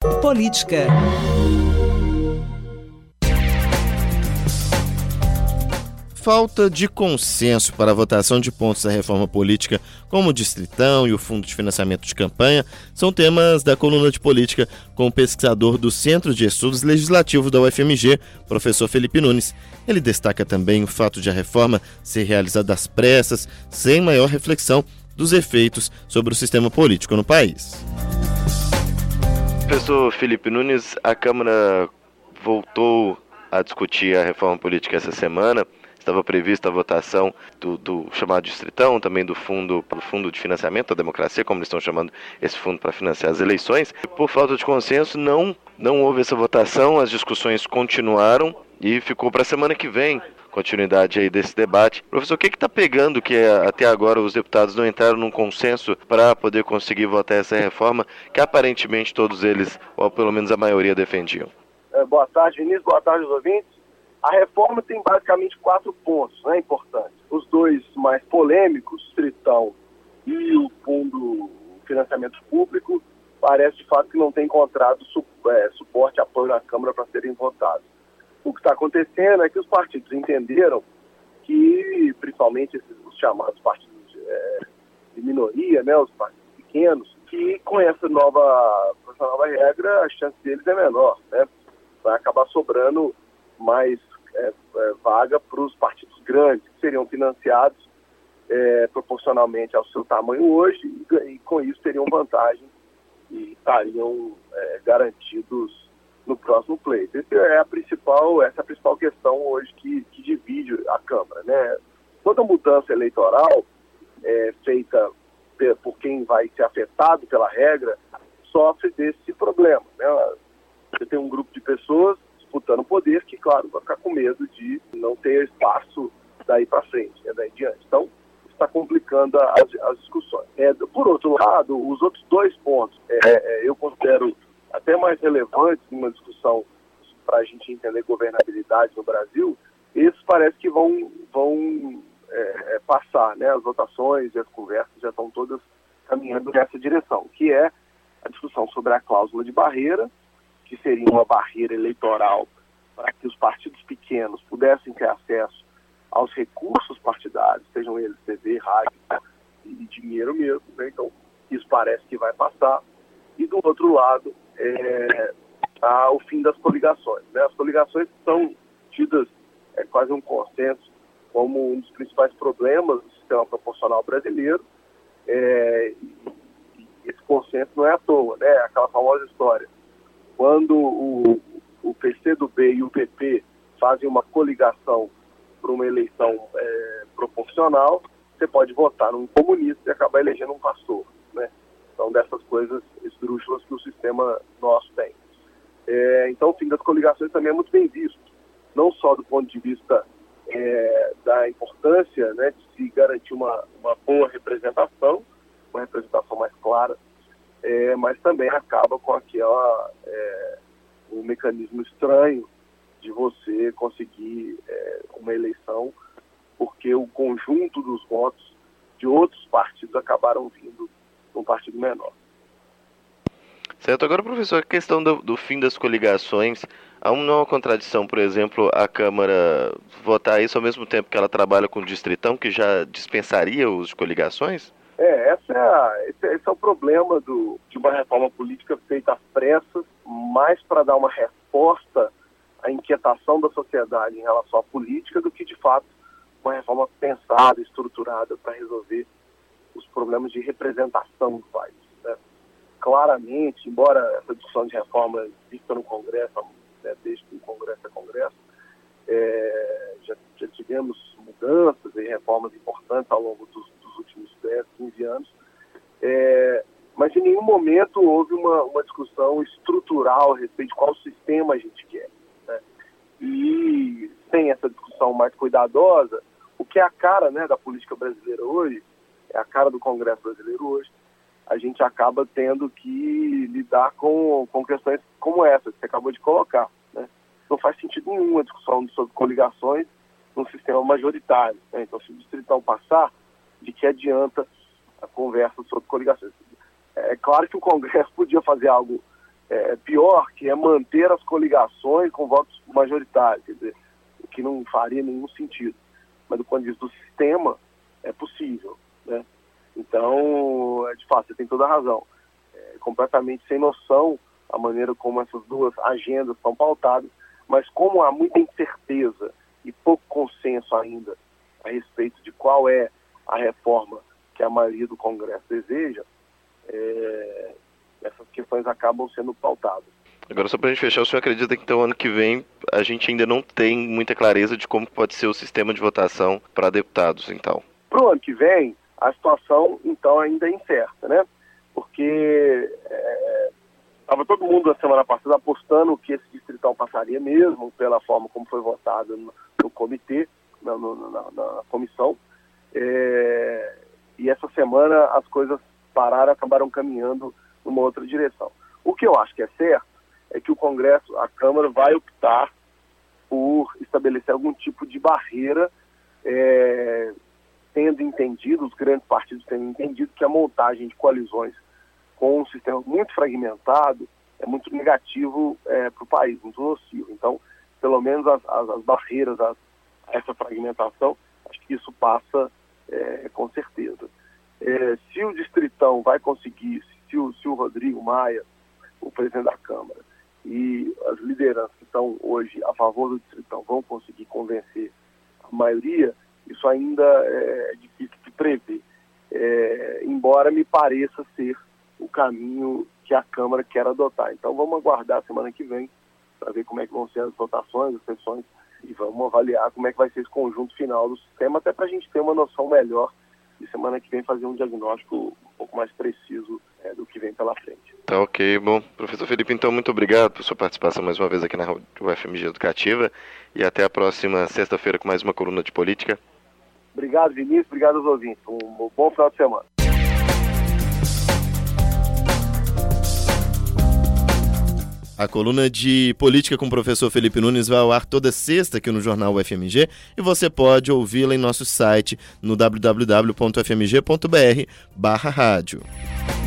Política. Falta de consenso para a votação de pontos da reforma política, como o Distritão e o Fundo de Financiamento de Campanha, são temas da coluna de política com o pesquisador do Centro de Estudos Legislativos da UFMG, professor Felipe Nunes. Ele destaca também o fato de a reforma ser realizada às pressas, sem maior reflexão dos efeitos sobre o sistema político no país. Professor Felipe Nunes, a Câmara voltou a discutir a reforma política essa semana. Estava prevista a votação do chamado Distritão, também do Fundo de Financiamento da Democracia, como eles estão chamando esse fundo para financiar as eleições. Por falta de consenso, não houve essa votação, as discussões continuaram e ficou para a semana que vem continuidade aí desse debate. Professor, o que está pegando que até agora os deputados não entraram num consenso para poder conseguir votar essa reforma que aparentemente todos eles, ou pelo menos a maioria, defendiam? Boa tarde, Vinícius. Boa tarde aos ouvintes. A reforma tem basicamente 4 pontos, né, importantes. Os 2 mais polêmicos, o Distritão e o Fundo de Financiamento Público, parece de fato que não tem encontrado suporte e apoio na Câmara para serem votados. O que está acontecendo é que os partidos entenderam que, principalmente os chamados partidos de minoria, né, os partidos pequenos, que com essa nova regra a chance deles é menor, né? Vai acabar sobrando mais vaga para os partidos grandes, que seriam financiados proporcionalmente ao seu tamanho hoje e com isso teriam vantagem e estariam garantidos no próximo pleito. Essa é a principal questão hoje que divide a Câmara, né? Toda mudança eleitoral feita por quem vai ser afetado pela regra sofre desse problema, né? Você tem um grupo de pessoas disputando poder que, claro, vai ficar com medo de não ter espaço daí para frente, daí em diante. Então, está complicando as discussões. Por outro lado, os outros 2 pontos eu considero até mais relevantes numa discussão para a gente entender governabilidade no Brasil. Esses parece que vão passar, né? As votações e as conversas já estão todas caminhando nessa direção, que é a discussão sobre a cláusula de barreira, que seria uma barreira eleitoral para que os partidos pequenos pudessem ter acesso aos recursos partidários, sejam eles TV, rádio e dinheiro mesmo, né? Então, isso parece que vai passar. E do outro lado, há o fim das coligações, né? As coligações são tidas quase um consenso como um dos principais problemas do sistema proporcional brasileiro. E esse consenso não é à toa, né? Aquela famosa história. Quando o PCdoB e o PP fazem uma coligação para uma eleição proporcional, você pode votar num comunista e acabar elegendo um pastor, né? Então, dessas coisas esdrúxulas que o sistema nosso tem. Então, o fim das coligações também é muito bem visto, não só do ponto de vista da importância, né, de se garantir uma boa representação, uma representação mais clara, mas também acaba com um mecanismo estranho de você conseguir uma eleição, porque o conjunto dos votos de outros partidos acabaram vindo de um partido menor. Certo. Agora, professor, a questão do fim das coligações, há uma contradição, por exemplo, a Câmara votar isso ao mesmo tempo que ela trabalha com o Distritão, que já dispensaria o uso de coligações? Esse é o problema de uma reforma política feita às pressas, mais para dar uma resposta à inquietação da sociedade em relação à política do que, de fato, uma reforma pensada, estruturada para resolver os problemas de representação do país, né? Claramente, embora essa discussão de reforma exista no Congresso, né, desde que o Congresso é Congresso, já tivemos mudanças e reformas importantes ao longo dos últimos 10, 15 anos, mas em nenhum momento houve uma discussão estrutural a respeito de qual sistema a gente quer, né? E sem essa discussão mais cuidadosa, o que é a cara, né, da política brasileira hoje, é a cara do Congresso brasileiro hoje, a gente acaba tendo que lidar com questões como essa que você acabou de colocar, né? Não faz sentido nenhum a discussão sobre coligações num sistema majoritário, né? Então, se o Distritão passar, de que adianta a conversa sobre coligações? É claro que o Congresso podia fazer algo pior, que é manter as coligações com votos majoritários, quer dizer, o que não faria nenhum sentido. Mas do ponto de vista do sistema, é possível, né? Então, de fato, você tem toda a razão. É completamente sem noção a maneira como essas duas agendas são pautadas, mas como há muita incerteza e pouco consenso ainda a respeito de qual é a reforma que a maioria do Congresso deseja, essas questões acabam sendo pautadas. Agora, só para a gente fechar, o senhor acredita que então ano que vem a gente ainda não tem muita clareza de como pode ser o sistema de votação para deputados, então? Para o ano que vem, a situação, então, ainda é incerta, né? Porque estava todo mundo na semana passada apostando que esse distritão passaria mesmo, pela forma como foi votado no comitê, na comissão. E essa semana as coisas pararam, acabaram caminhando numa outra direção. O que eu acho que é certo é que o Congresso, a Câmara, vai optar por estabelecer algum tipo de barreira, tendo entendido, os grandes partidos tendo entendido que a montagem de coalizões com um sistema muito fragmentado é muito negativo para o país, muito nocivo. Então, pelo menos as barreiras a essa fragmentação, acho que isso passa com certeza. Se o distritão vai conseguir, se o Rodrigo Maia, o presidente da Câmara, e as lideranças que estão hoje a favor do distritão vão conseguir convencer a maioria, isso ainda é difícil de prever, embora me pareça ser o caminho que a Câmara quer adotar. Então vamos aguardar a semana que vem para ver como é que vão ser as votações, as sessões, e vamos avaliar como é que vai ser esse conjunto final do sistema, até para a gente ter uma noção melhor e semana que vem fazer um diagnóstico um pouco mais preciso do que vem pela frente. Tá ok, bom. Professor Felipe, então muito obrigado por sua participação mais uma vez aqui na UFMG Educativa e até a próxima sexta-feira com mais uma coluna de política. Obrigado, Vinícius, obrigado aos ouvintes. Um bom final de semana. A coluna de política com o professor Felipe Nunes vai ao ar toda sexta aqui no Jornal UFMG e você pode ouvi-la em nosso site no www.ufmg.br/rádio.